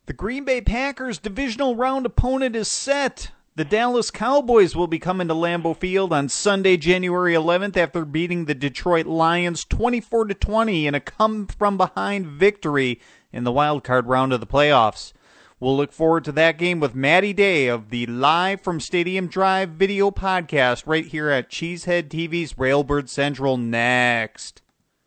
The Green Bay Packers divisional round opponent is set. The Dallas Cowboys will be coming to Lambeau Field on Sunday, January 11th after beating the Detroit Lions 24-20 in a come-from-behind victory in the wild card round of the playoffs. We'll look forward to that game with Matty Day of the Live from Stadium Drive video podcast right here at Cheesehead TV's Railbird Central next.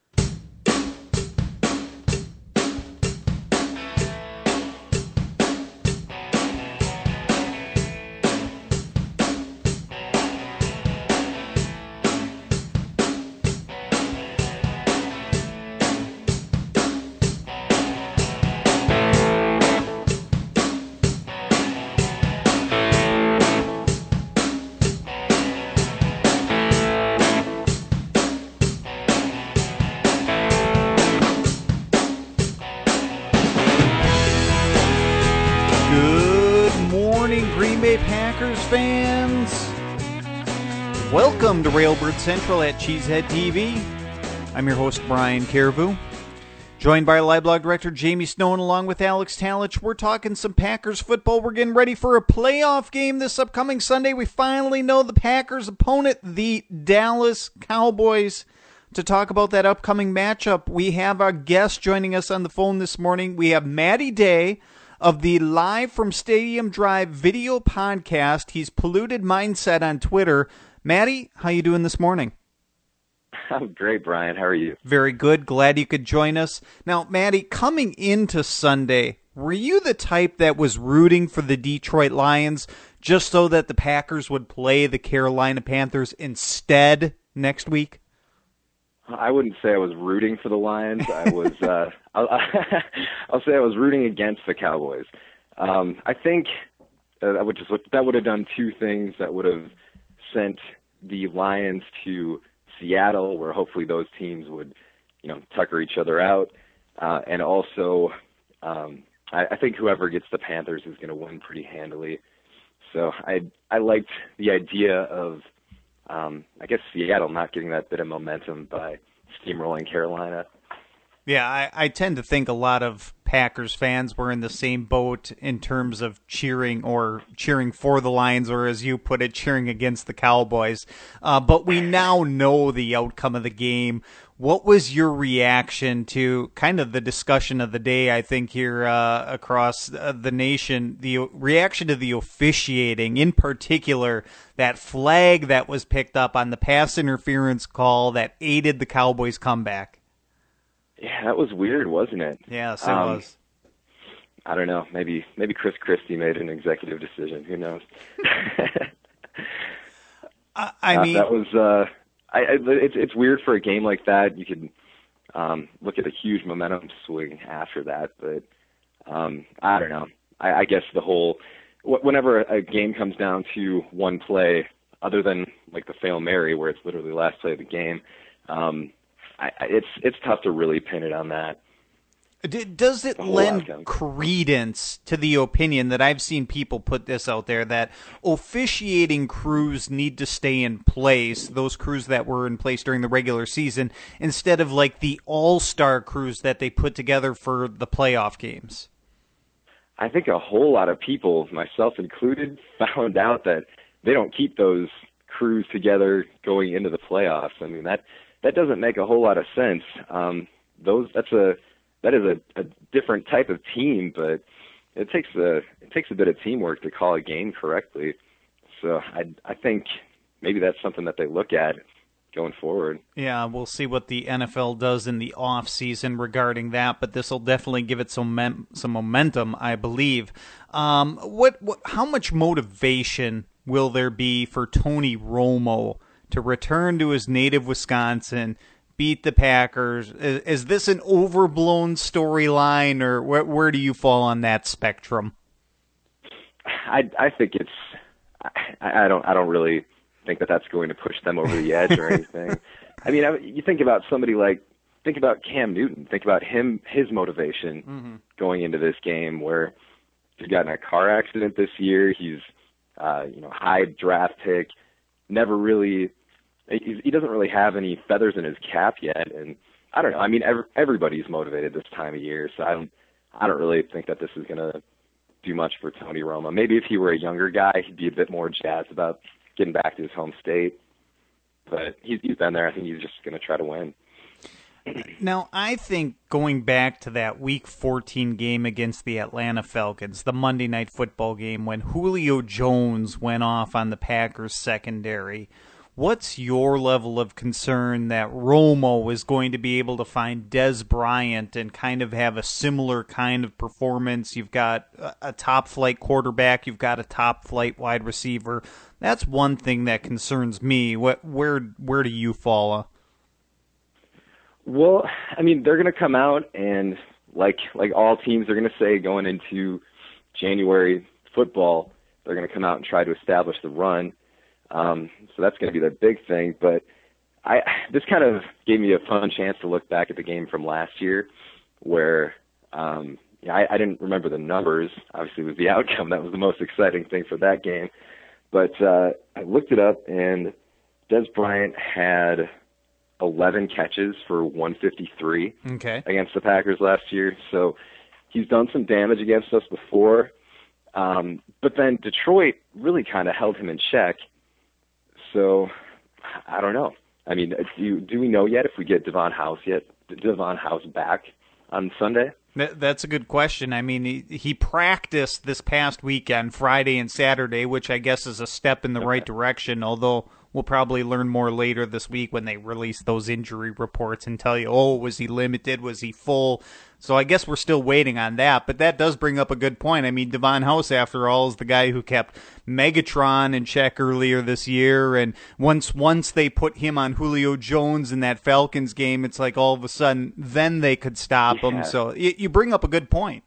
Fans, welcome to Railbird Central at Cheesehead TV. I'm your host, Brian Carvu. Joined by our live blog director, Jamie Snowden, along with Alex Talich. We're talking some Packers football. We're getting ready for a playoff game this upcoming Sunday. We finally know the Packers' opponent, the Dallas Cowboys. To talk about that upcoming matchup, we have our guest joining us on the phone this morning. We have Matty Day of the Live from Stadium Drive video podcast. He's Polluted Mindset on Twitter. Matty, how you doing this morning? I'm great, Brian. How are you? Very good. Glad you could join us. Now, Matty, coming into Sunday, were you the type that was rooting for the Detroit Lions just so that the Packers would play the Carolina Panthers instead next week? I wouldn't say I was rooting for the Lions. I was. I'll say I was rooting against the Cowboys. I think that would have done two things. That would have sent the Lions to Seattle, where hopefully those teams would, tucker each other out, and also I think whoever gets the Panthers is going to win pretty handily. So I liked the idea of. I guess Seattle not getting that bit of momentum by steamrolling Carolina. Yeah, I tend to think a lot of Packers fans were in the same boat in terms of cheering for the Lions, or as you put it, cheering against the Cowboys. But we now know the outcome of the game. What was your reaction to kind of the discussion of the day, I think, here across the nation, the reaction to the officiating, in particular, that flag that was picked up on the pass interference call that aided the Cowboys' comeback? Yeah, that was weird, wasn't it? Yes, it was. I don't know. Maybe Chris Christie made an executive decision. Who knows? I mean, that was. It's weird for a game like that. You could look at a huge momentum swing after that, but I don't know. I guess whenever a game comes down to one play, other than like the Hail Mary where it's literally the last play of the game, it's tough to really pin it on that. Does it lend credence to the opinion that I've seen people put this out there, that officiating crews need to stay in place, those crews that were in place during the regular season, instead of like the all-star crews that they put together for the playoff games? I think a whole lot of people, myself included, found out that they don't keep those crews together going into the playoffs. I mean, that doesn't make a whole lot of sense. That is a different type of team, but it takes a bit of teamwork to call a game correctly. So I think maybe that's something that they look at going forward. Yeah, we'll see what the NFL does in the off season regarding that, but this will definitely give it some momentum, I believe. How much motivation will there be for Tony Romo to return to his native Wisconsin, beat the Packers? Is this an overblown storyline, or where do you fall on that spectrum? I think it's. I don't really think that that's going to push them over the edge or anything. I mean, you think about think about Cam Newton. Think about his motivation going into this game, where he's gotten a car accident this year. He's high draft pick, never really. He doesn't really have any feathers in his cap yet, and I don't know. I mean, everybody's motivated this time of year, so I don't really think that this is going to do much for Tony Romo. Maybe if he were a younger guy, he'd be a bit more jazzed about getting back to his home state. But he's been there. I think he's just going to try to win. Now, I think going back to that Week 14 game against the Atlanta Falcons, the Monday Night Football game, when Julio Jones went off on the Packers secondary, what's your level of concern that Romo is going to be able to find Dez Bryant and kind of have a similar kind of performance? You've got a top-flight quarterback. You've got a top-flight wide receiver. That's one thing that concerns me. Where do you fall? Well, I mean, they're going to come out and, like all teams are going to say going into January football, they're going to come out and try to establish the run. So that's going to be their big thing. But this kind of gave me a fun chance to look back at the game from last year where I didn't remember the numbers. Obviously, it was the outcome. That was the most exciting thing for that game. But I looked it up, and Dez Bryant had 11 catches for 153 against the Packers last year. So he's done some damage against us before. But then Detroit really kind of held him in check. So I don't know. I mean, do we know yet if we get Devon House back on Sunday? That's a good question. I mean, he practiced this past weekend, Friday and Saturday, which I guess is a step in the right direction, although we'll probably learn more later this week when they release those injury reports and tell you, was he limited? Was he full? So I guess we're still waiting on that, but that does bring up a good point. I mean, Devon House, after all, is the guy who kept Megatron in check earlier this year, and once they put him on Julio Jones in that Falcons game, it's like all of a sudden, then they could stop him. So you bring up a good point.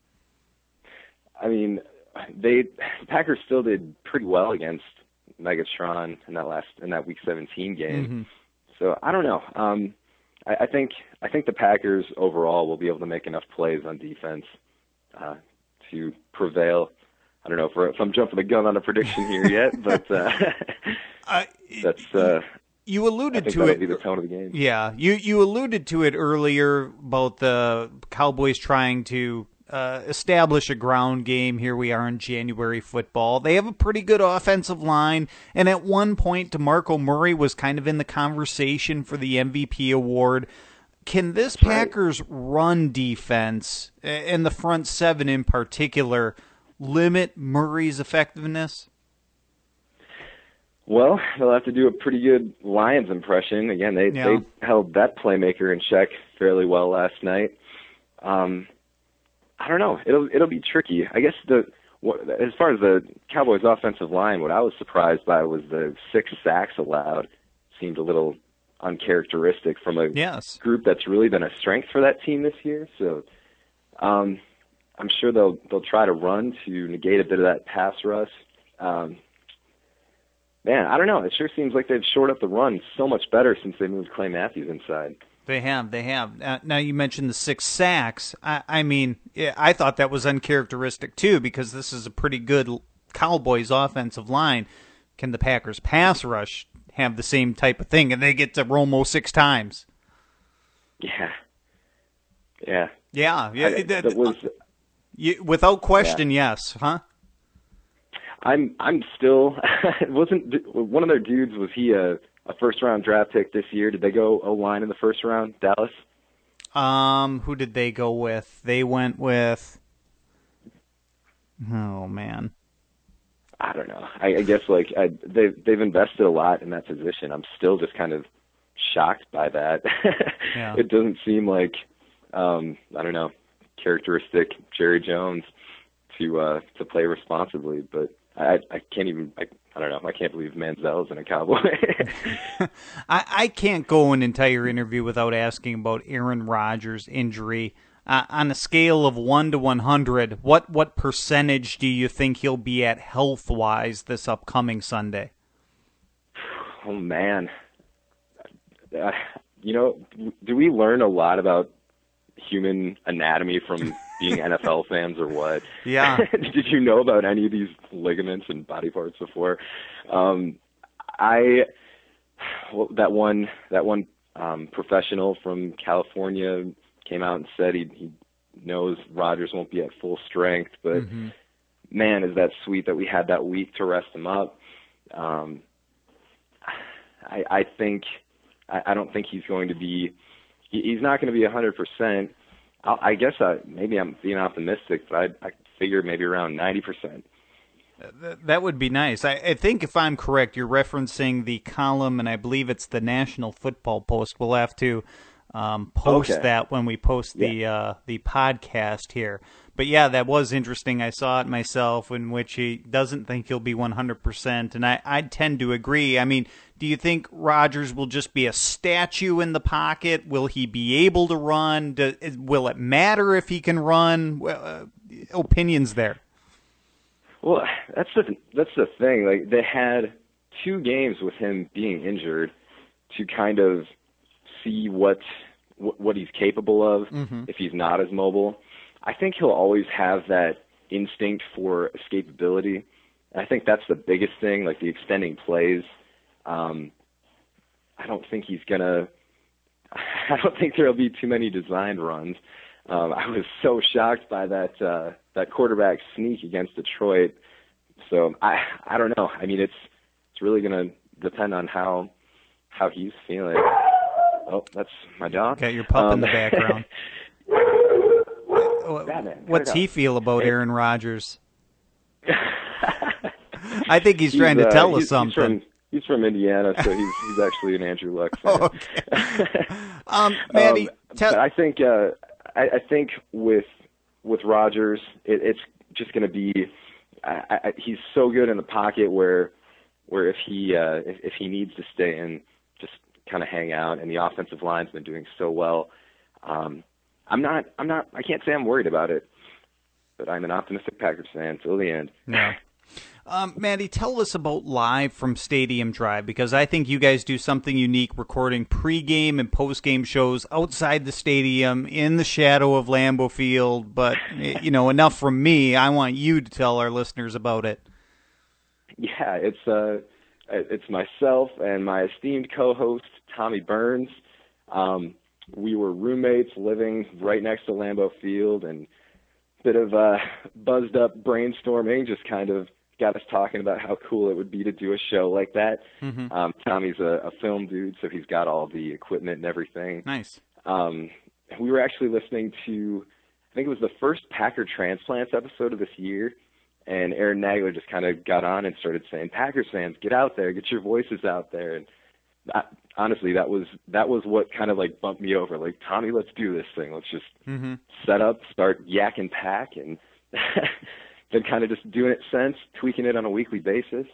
I mean, the Packers still did pretty well against Megatron in that Week 17 game. Mm-hmm. So I don't know. I think the Packers overall will be able to make enough plays on defense to prevail. I don't know if I'm jumping the gun on a prediction here yet, but that's you alluded to that'll be the tone of the game. Yeah, you alluded to it earlier about the Cowboys trying to establish a ground game. Here we are in January football. They have a pretty good offensive line, and at one point, DeMarco Murray was kind of in the conversation for the MVP award. Can this Packers run defense, and the front seven in particular, limit Murray's effectiveness? Well, they'll have to do a pretty good Lions impression. Again, they held that playmaker in check fairly well last night. I don't know. It'll be tricky. I guess as far as the Cowboys' offensive line, what I was surprised by was the 6 sacks allowed. Seemed a little uncharacteristic from a group that's really been a strength for that team this year. So I'm sure they'll try to run to negate a bit of that pass rush. Man, I don't know. It sure seems like they've shored up the run so much better since they moved Clay Matthews inside. They have. Now, you mentioned the 6 sacks. I mean, I thought that was uncharacteristic, too, because this is a pretty good Cowboys offensive line. Can the Packers pass rush have the same type of thing? And they get to Romo 6 times. Yeah. Without question, yes. Huh? I'm still wasn't one of their dudes, was he a first-round draft pick this year? Did they go O-line in the first round, Dallas? Who did they go with? They went with... Oh, man. I don't know. I guess they've invested a lot in that position. I'm still just kind of shocked by that. Yeah. It doesn't seem like, I don't know, characteristic Jerry Jones to play responsibly, but I can't even... I don't know. I can't believe Manziel's in a Cowboy. I can't go an entire interview without asking about Aaron Rodgers' injury. On a scale of 1 to 100, what percentage do you think he'll be at health-wise this upcoming Sunday? Oh, man. Do we learn a lot about human anatomy from being NFL fans or what? Yeah. Did you know about any of these ligaments and body parts before? That one professional from California came out and said he knows Rodgers won't be at full strength, but man, is that sweet that we had that week to rest him up. I don't think he's going to be. He's not going to be 100%. I guess maybe I'm being optimistic, but I figure maybe around 90%. That would be nice. I think if I'm correct, you're referencing the column, and I believe it's the National Football Post. We'll have to post that when we post the podcast here. But yeah, that was interesting. I saw it myself, in which he doesn't think he'll be 100%, and I tend to agree. I mean, do you think Rodgers will just be a statue in the pocket? Will he be able to run? Will it matter if he can run? Opinions there. Well, that's the thing. Like, they had 2 games with him being injured to kind of see what he's capable of if he's not as mobile. I think he'll always have that instinct for escapability. And I think that's the biggest thing, like the extending plays. I don't think there'll be too many designed runs. I was so shocked by that quarterback sneak against Detroit. So I don't know. I mean, it's really going to depend on how he's feeling. Oh, that's my dog. Got your pup in the background. What's he feel about Aaron Rodgers? I think he's trying to tell us something. He's from Indiana, so he's actually an Andrew Luck fan. Okay. Maddie, I think with Rodgers, it's just going to be. He's so good in the pocket where if he needs to stay and just kind of hang out, and the offensive line's been doing so well. I can't say I'm worried about it, but I'm an optimistic Packers fan till the end. Yeah. Maddie, tell us about Live from Stadium Drive, because I think you guys do something unique, recording pregame and postgame shows outside the stadium in the shadow of Lambeau Field. But, enough from me. I want you to tell our listeners about it. Yeah, it's myself and my esteemed co-host, Tommy Burns. We were roommates living right next to Lambeau Field, and a bit of buzzed up brainstorming just kind of got us talking about how cool it would be to do a show like that. Tommy's a film dude, so he's got all the equipment and everything. Nice. We were actually listening to, I think it was the first Packer Transplants episode of this year, and Aaron Nagler just kind of got on and started saying, Packers fans, get out there, get your voices out there. And honestly, that was what kind of like bumped me over. Like, Tommy, let's do this thing. Let's just set up, start yakking Pack, and been kind of just doing it since, tweaking it on a weekly basis.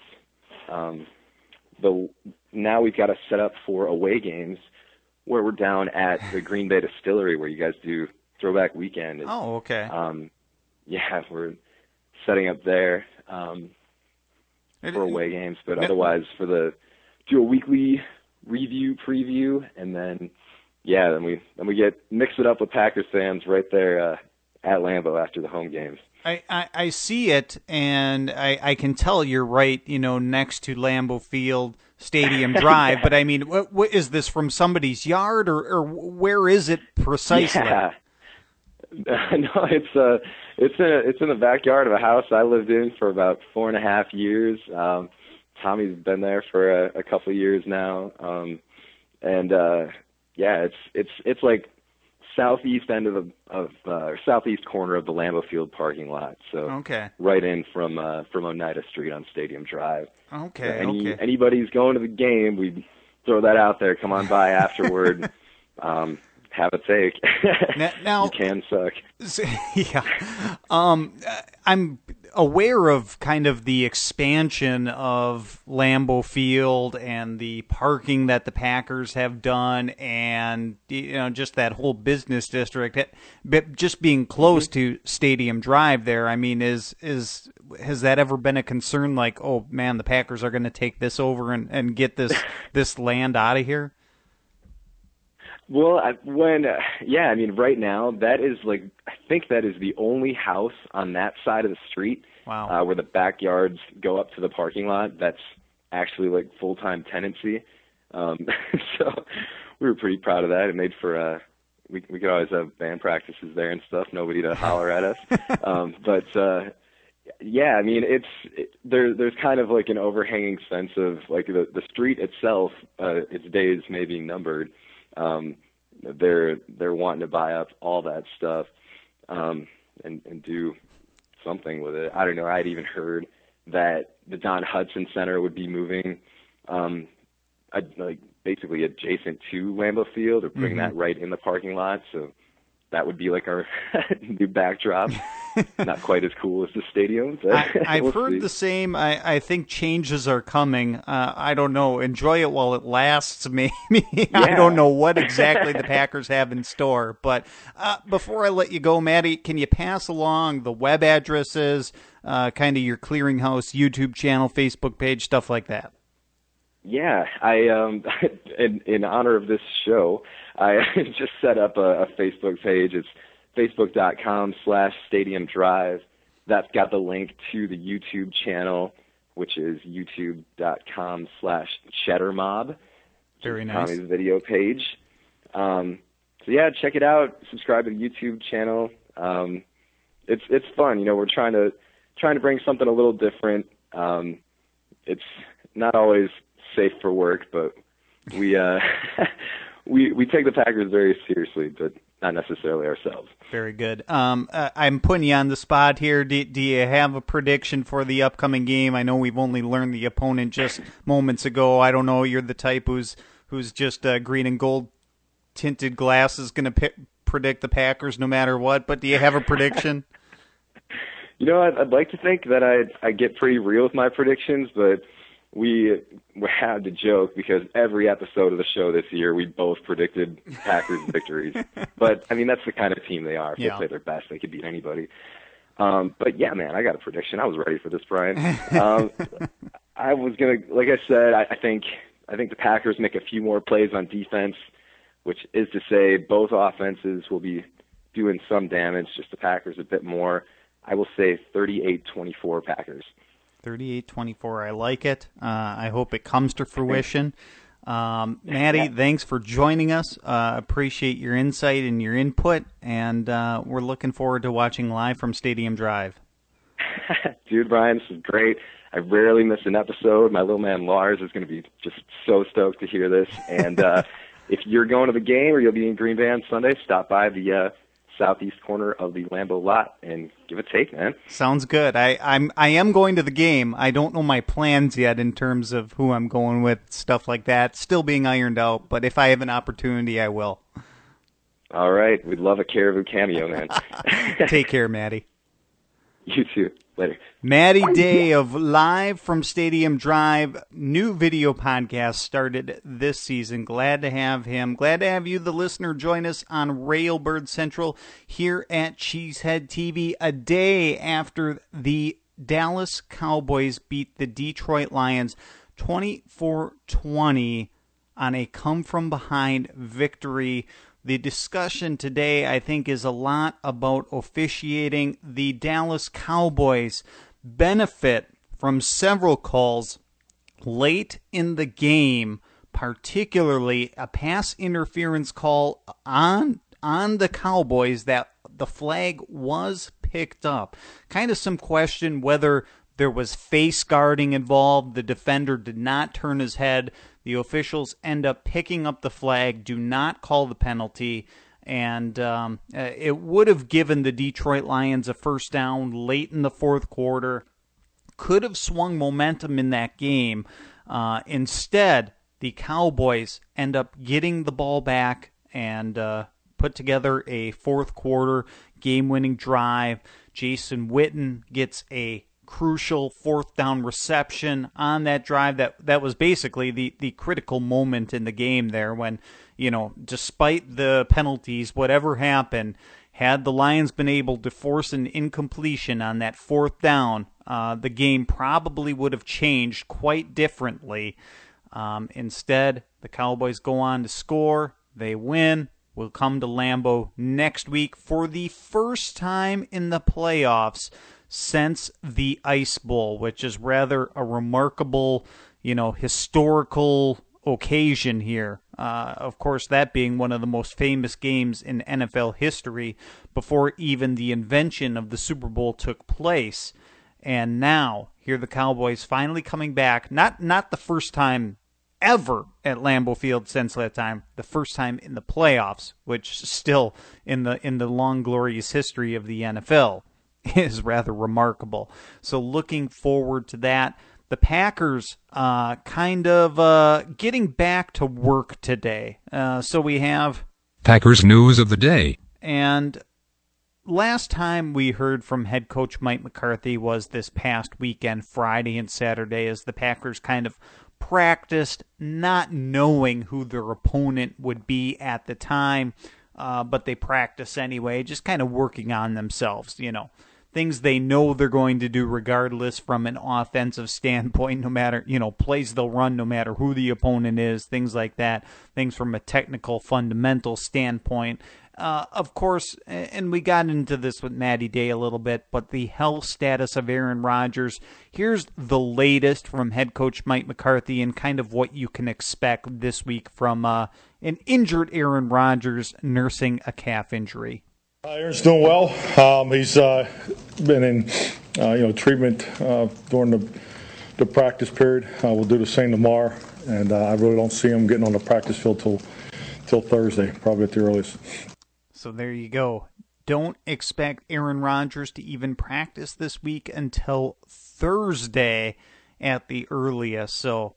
Now we've got a set up for away games where we're down at the Green Bay Distillery where you guys do Throwback Weekend. Oh, okay. Yeah, we're setting up there for away games, but otherwise do a weekly review, preview, and then we mix it up with Packers fans right there at Lambeau after the home games. I see it, and I can tell you're right, next to Lambeau Field Stadium Drive, but I mean, what is this, from somebody's yard, or where is it precisely? Yeah. No, it's in the backyard of a house I lived in for about 4.5 years. Tommy's been there for a couple of years now, it's like southeast end of southeast corner of the Lambeau Field parking lot. So right in from Oneida Street on Stadium Drive. Okay. So anybody's going to the game, we throw that out there. Come on by afterward. Have a take. Now you can suck. Yeah. I'm aware of kind of the expansion of Lambeau Field and the parking that the Packers have done, and just that whole business district. Just being close to Stadium Drive there, I mean, has that ever been a concern? Like, oh man, the Packers are going to take this over and get this land out of here? Well, right now, that is I think that is the only house on that side of the street where the backyards go up to the parking lot that's actually full-time tenancy. So we were pretty proud of that. It made for we could always have band practices there and stuff. Nobody to holler at us. But yeah, I mean, there's kind of like an overhanging sense of like the street itself, its days may be numbered. They're wanting to buy up all that stuff, and do something with it. I don't know. I'd even heard that the Don Hudson Center would be moving, like basically adjacent to Lambeau Field, or putting that right in the parking lot. So that would be like our new backdrop. Not quite as cool as the stadium. But I've heard the same. I think changes are coming. I don't know. Enjoy it while it lasts, maybe. Yeah. I don't know what exactly the Packers have in store. But before I let you go, Maddie, can you pass along the web addresses, kind of your Clearinghouse YouTube channel, Facebook page, stuff like that? Yeah, I in honor of this show, I just set up a Facebook page. It's facebook.com/Stadium Drive. That's got the link to the YouTube channel, which is youtube.com/Cheddar Mob. Very nice. Tommy's video page. So yeah, check it out. Subscribe to the YouTube channel. It's fun. You know, we're trying to bring something a little different. It's not always safe for work, but we we take the Packers very seriously, but not necessarily ourselves. Very good. I'm putting you on the spot here. Do you have a prediction for the upcoming game? I know we've only learned the opponent just moments ago. I don't know. You're the type who's just green and gold tinted glasses going to predict the Packers no matter what. But do you have a prediction? You know, I'd like to think that I get pretty real with my predictions, but we had to joke because every episode of the show this year, we both predicted Packers victories. But, I mean, that's the kind of team they are. If they play their best, they could beat anybody. But, yeah, man, I got a prediction. I was ready for this, Brian. I was going to, like I said, I think the Packers make a few more plays on defense, which is to say both offenses will be doing some damage, just the Packers a bit more. I will say 38-24 Packers. 38-24. I like it. I hope it comes to fruition. Maddie, thanks for joining us. Appreciate your insight and your input, and we're looking forward to watching live from Stadium Drive. Dude, Brian, this is great. I rarely miss an episode. My little man Lars is going to be just so stoked to hear this. And if you're going to the game or you'll be in Green Bay on Sunday, stop by the southeast corner of the Lambeau lot and give a take, man. Sounds good. I am going to the game. I don't know my plans yet in terms of who I'm going with, stuff like that. Still being ironed out, but if I have an opportunity, I will. All right. We'd love a Caribou cameo, man. Take care, Maddie. You too. Later. Maddie Day of Live from Stadium Drive, new video podcast started this season. Glad to have him. Glad to have you, the listener, join us on Railbird Central here at Cheesehead TV a day after the Dallas Cowboys beat the Detroit Lions 24-20 on a come-from-behind victory. The discussion today, I think, is a lot about officiating. The Dallas Cowboys benefit from several calls late in the game, particularly a pass interference call on the Cowboys that the flag was picked up. Kind of some question whether there was face guarding involved. The defender did not turn his head. The officials end up picking up the flag, do not call the penalty, and it would have given the Detroit Lions a first down late in the fourth quarter. Could have swung momentum in that game. Instead, the Cowboys end up getting the ball back and put together a fourth quarter game-winning drive. Jason Witten gets a crucial fourth down reception on that drive. That was basically the critical moment in the game there when, despite the penalties, whatever happened, had the Lions been able to force an incompletion on that fourth down, the game probably would have changed quite differently. Instead, the Cowboys go on to score. They win. We'll come to Lambeau next week for the first time in the playoffs since the Ice Bowl, which is rather a remarkable, historical occasion here. Of course, that being one of the most famous games in NFL history before even the invention of the Super Bowl took place. And now, here the Cowboys finally coming back, not the first time ever at Lambeau Field since that time, the first time in the playoffs, which still in the long glorious history of the NFL is rather remarkable. So looking forward to that. The Packers kind of getting back to work today. So we have Packers news of the day. And last time we heard from head coach Mike McCarthy was this past weekend, Friday and Saturday, as the Packers kind of practiced, not knowing who their opponent would be at the time, but they practice anyway, just kind of working on themselves, things they know they're going to do regardless from an offensive standpoint, no matter, plays they'll run no matter who the opponent is, things like that, things from a technical fundamental standpoint. Of course, and we got into this with Matty Day a little bit, but the health status of Aaron Rodgers, here's the latest from head coach Mike McCarthy and kind of what you can expect this week from an injured Aaron Rodgers nursing a calf injury. Aaron's doing well. He's been in treatment during the practice period. We'll do the same tomorrow, and I really don't see him getting on the practice field till Thursday, probably at the earliest. So there you go. Don't expect Aaron Rodgers to even practice this week until Thursday at the earliest. So,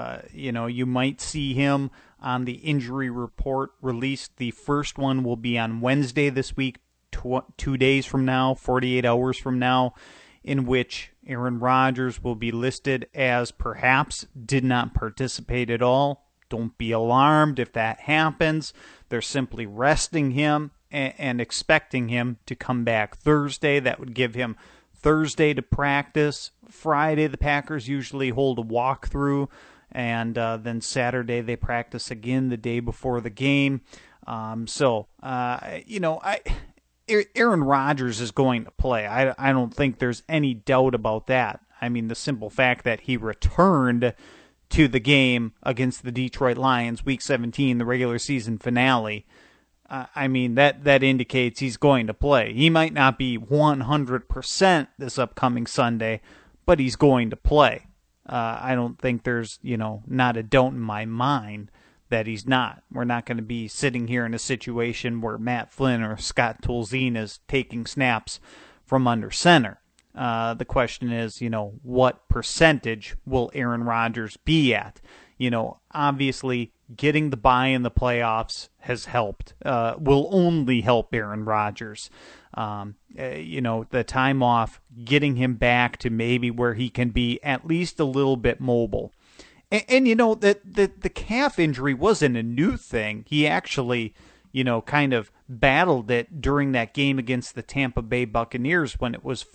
you might see him on the injury report released. The first one will be on Wednesday this week, 2 days from now, 48 hours from now, in which Aaron Rodgers will be listed as perhaps did not participate at all. Don't be alarmed if that happens. They're simply resting him and expecting him to come back Thursday. That would give him Thursday to practice. Friday, the Packers usually hold a walkthrough, and then Saturday they practice again the day before the game. Aaron Rodgers is going to play. I don't think there's any doubt about that. I mean, the simple fact that he returned to the game against the Detroit Lions, Week 17, the regular season finale, that indicates he's going to play. He might not be 100% this upcoming Sunday, but he's going to play. I don't think there's, not a doubt in my mind that he's not. We're not going to be sitting here in a situation where Matt Flynn or Scott Tolzien is taking snaps from under center. The question is, what percentage will Aaron Rodgers be at? Obviously, getting the bye in the playoffs has helped, will only help Aaron Rodgers. The time off, getting him back to maybe where he can be at least a little bit mobile. And that the calf injury wasn't a new thing. He actually, kind of battled it during that game against the Tampa Bay Buccaneers when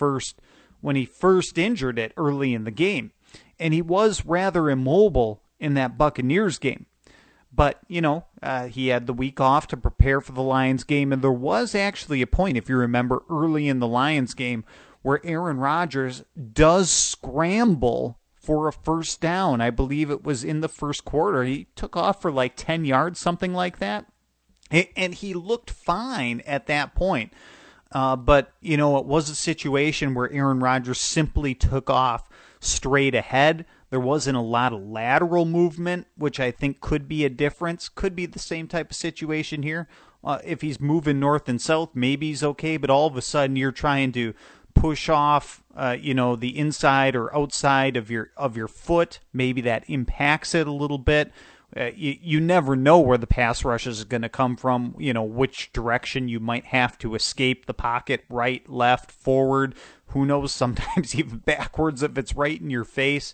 he first injured it early in the game. And he was rather immobile in that Buccaneers game. But, he had the week off to prepare for the Lions game, and there was actually a point, if you remember, early in the Lions game where Aaron Rodgers does scramble for a first down. I believe it was in the first quarter. He took off for like 10 yards, something like that. And he looked fine at that point. But, it was a situation where Aaron Rodgers simply took off straight ahead. There wasn't a lot of lateral movement, which I think could be a difference. Could be the same type of situation here. If he's moving north and south, maybe he's okay. But all of a sudden, you're trying to push off, the inside or outside of your foot. Maybe that impacts it a little bit. You never know where the pass rush is going to come from, which direction you might have to escape the pocket, right, left, forward. Who knows, sometimes even backwards if it's right in your face.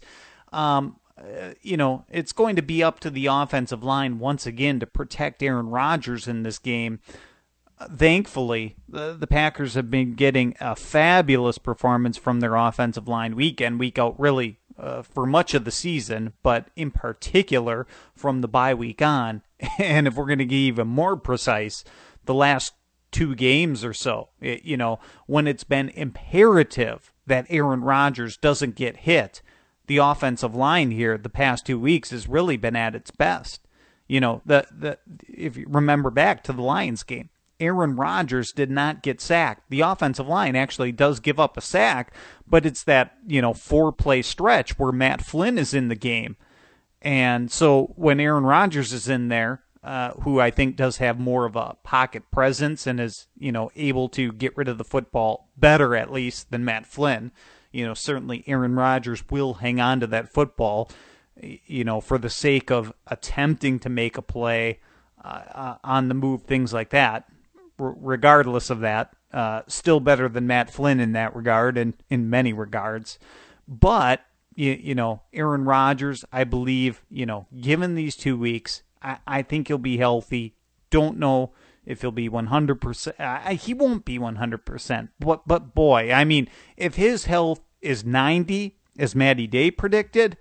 It's going to be up to the offensive line once again to protect Aaron Rodgers in this game. Thankfully, the Packers have been getting a fabulous performance from their offensive line week in, week out, really, for much of the season, but in particular from the bye week on. And if we're going to get even more precise, the last 2 games or so, when it's been imperative that Aaron Rodgers doesn't get hit, the offensive line here the past 2 weeks has really been at its best. if you remember back to the Lions game, Aaron Rodgers did not get sacked. The offensive line actually does give up a sack, but it's that, 4-play stretch where Matt Flynn is in the game. And so when Aaron Rodgers is in there, who I think does have more of a pocket presence and is, able to get rid of the football better at least than Matt Flynn, certainly Aaron Rodgers will hang on to that football, for the sake of attempting to make a play on the move, things like that. Regardless of that, still better than Matt Flynn in that regard and in many regards. But, Aaron Rodgers, I believe, given these 2 weeks, I think he'll be healthy. Don't know if he'll be 100%. He won't be 100%. But boy, I mean, if his health is 90, as Matty Day predicted,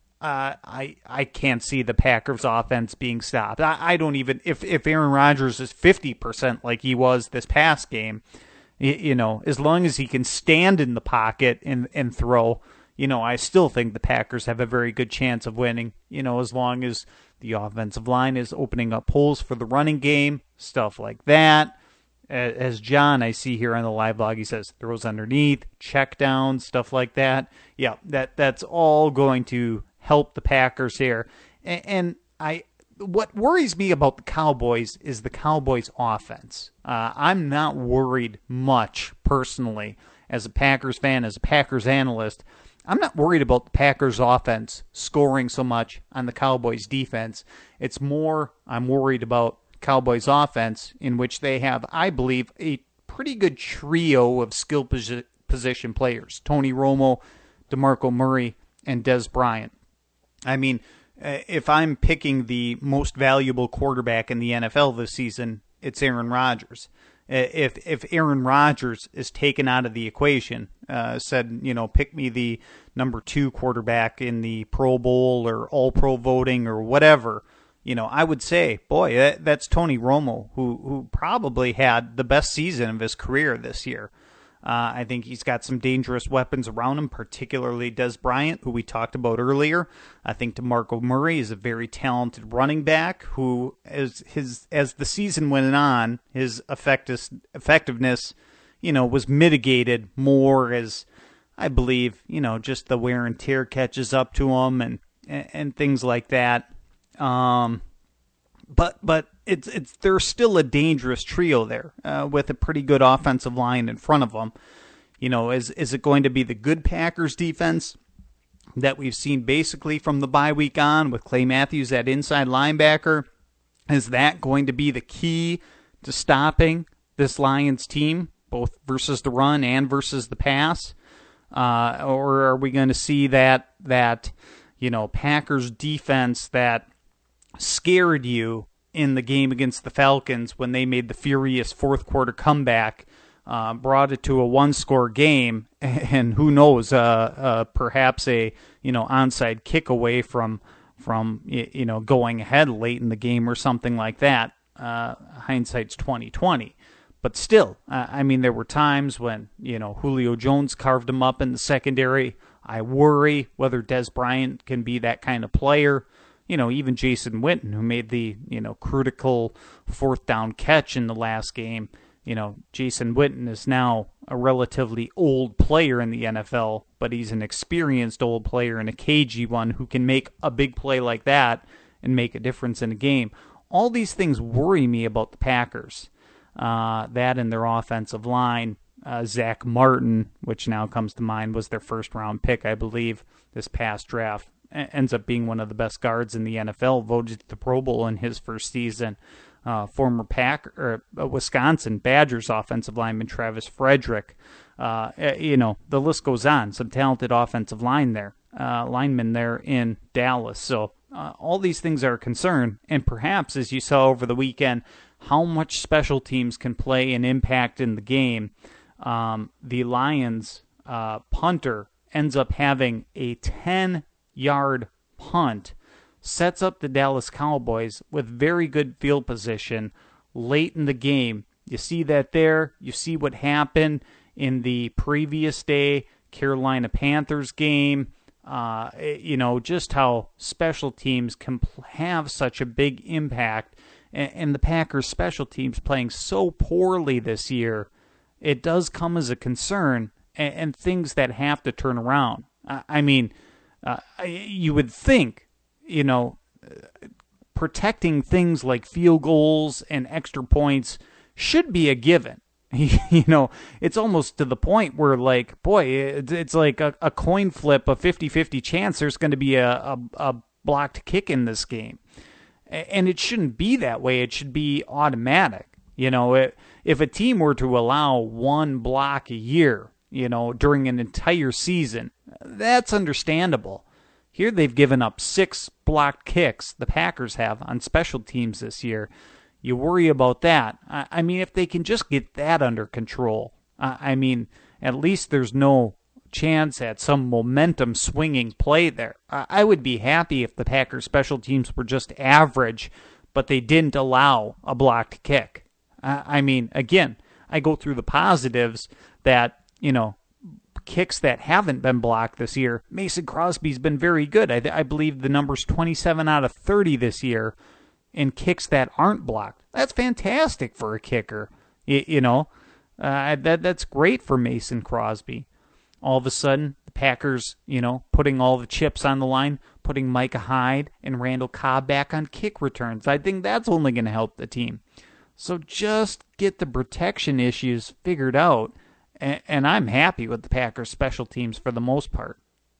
I can't see the Packers offense being stopped. I don't even, if Aaron Rodgers is 50% like he was this past game, as long as he can stand in the pocket and throw, I still think the Packers have a very good chance of winning, as long as the offensive line is opening up holes for the running game, stuff like that. As John, I see here on the live blog, he says throws underneath, check down, stuff like that. Yeah, that's all going to help the Packers here. And what worries me about the Cowboys is the Cowboys offense. I'm not worried much personally as a Packers fan, as a Packers analyst. I'm not worried about the Packers offense scoring so much on the Cowboys defense. It's more I'm worried about Cowboys offense, in which they have, I believe, a pretty good trio of skill position players. Tony Romo, DeMarco Murray, and Dez Bryant. I mean, if I'm picking the most valuable quarterback in the NFL this season, it's Aaron Rodgers. If Aaron Rodgers is taken out of the equation, pick me the number 2 quarterback in the Pro Bowl or All-Pro voting or whatever, I would say, boy, that's Tony Romo, who probably had the best season of his career this year. I think he's got some dangerous weapons around him, particularly Dez Bryant, who we talked about earlier. I think DeMarco Murray is a very talented running back who, as the season went on, his effectiveness, was mitigated more as, I believe, just the wear and tear catches up to him and things like that. But there's still a dangerous trio there with a pretty good offensive line in front of them. Is it going to be the good Packers defense that we've seen basically from the bye week on with Clay Matthews at inside linebacker? Is that going to be the key to stopping this Lions team, both versus the run and versus the pass? Or are we going to see that Packers defense that scared you in the game against the Falcons when they made the furious fourth quarter comeback, brought it to a 1-score game, and who knows, perhaps a onside kick away from going ahead late in the game or something like that. Hindsight's 20/20. But still, there were times when Julio Jones carved him up in the secondary. I worry whether Dez Bryant can be that kind of player. Even Jason Witten, who made the, critical 4th down catch in the last game. Jason Witten is now a relatively old player in the NFL, but he's an experienced old player and a cagey one who can make a big play like that and make a difference in a game. All these things worry me about the Packers. That and their offensive line. Zach Martin, which now comes to mind, was their first-round pick, I believe, this past draft. Ends up being one of the best guards in the NFL, voted to the Pro Bowl in his first season. Former Wisconsin Badgers offensive lineman Travis Frederick. The list goes on. Some talented offensive linemen there in Dallas. So all these things are a concern. And perhaps, as you saw over the weekend, how much special teams can play an impact in the game. The Lions punter ends up having a 10-yard punt, sets up the Dallas Cowboys with very good field position late in the game. You see that there. You see what happened in the previous day Carolina Panthers game just how special teams can have such a big impact. And the Packers' special teams playing so poorly this year, it does come as a concern, and things that have to turn around. You would think, protecting things like field goals and extra points should be a given. It's almost to the point where, like, boy, it's like a coin flip, a 50-50 chance there's going to be a blocked kick in this game. And it shouldn't be that way. It should be automatic. If a team were to allow one block a year, during an entire season, that's understandable. Here they've given up 6 blocked kicks, the Packers have, on special teams this year. You worry about that. If they can just get that under control, at least there's no chance at some momentum swinging play there. I would be happy if the Packers special teams were just average, but they didn't allow a blocked kick. Again, I go through the positives that, kicks that haven't been blocked this year. Mason Crosby's been very good. I believe the number's 27 out of 30 this year in kicks that aren't blocked. That's fantastic for a kicker. That's great for Mason Crosby. All of a sudden, the Packers, putting all the chips on the line, putting Micah Hyde and Randall Cobb back on kick returns. I think that's only going to help the team. So just get the protection issues figured out, and I'm happy with the Packers special teams for the most part.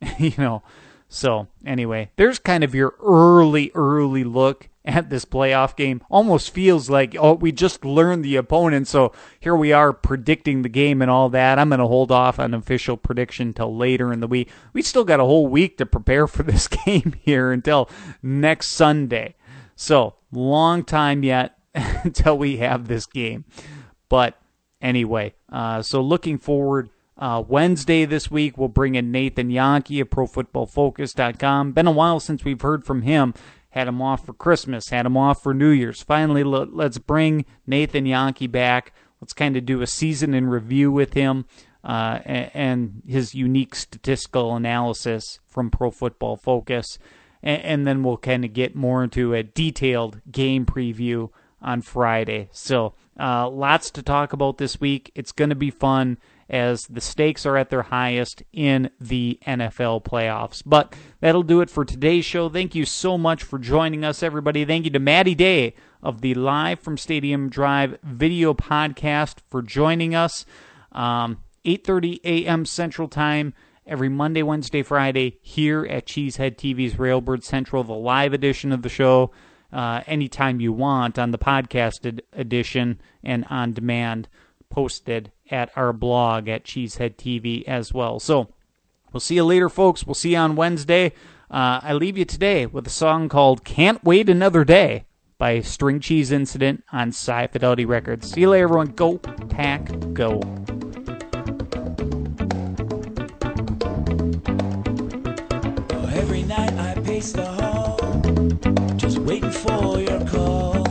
So anyway, there's kind of your early look at this playoff game. Almost feels like, we just learned the opponent, so here we are predicting the game and all that. I'm going to hold off on official prediction till later in the week. We still got a whole week to prepare for this game here until next Sunday. So, long time yet until we have this game. But anyway, so looking forward. Wednesday this week, we'll bring in Nathan Yankee of ProFootballFocus.com. Been a while since we've heard from him. Had him off for Christmas, had him off for New Year's. Finally, let's bring Nathan Yankee back. Let's kind of do a season in review with him and his unique statistical analysis from Pro Football Focus. And then we'll kind of get more into a detailed game preview on Friday. So lots to talk about this week. It's going to be fun as the stakes are at their highest in the NFL playoffs. But that'll do it for today's show. Thank you so much for joining us, everybody. Thank you to Maddie Day of the Live from Stadium Drive video podcast for joining us. 8:30 a.m. Central Time every Monday, Wednesday, Friday here at Cheesehead TV's Railbird Central, the live edition of the show. Anytime you want on the podcasted edition and on demand, posted at our blog at Cheesehead TV as well. So we'll see you later, folks. We'll see you on Wednesday. I leave you today with a song called Can't Wait Another Day by String Cheese Incident on Sci Fidelity Records. See you later, everyone. Go Pack Go. Every night I pace the hall, just waiting for your call.